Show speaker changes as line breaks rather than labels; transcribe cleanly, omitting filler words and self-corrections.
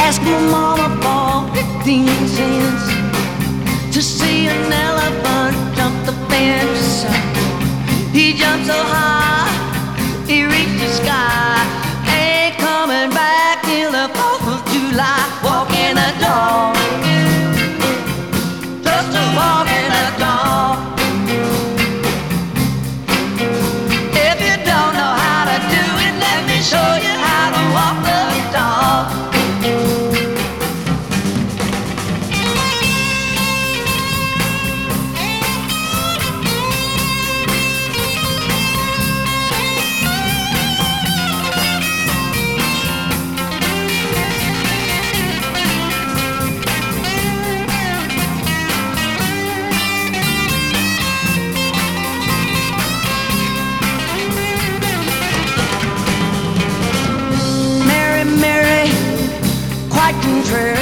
Ask my mama for 15 cents to see an elephant jump the fence. He jumped so high, he reached the sky. Ain't coming back till the 4th of July. Walking a dog, just a walking a dog. If you don't know how to do it, let me show you how to walk the dog. Contrary,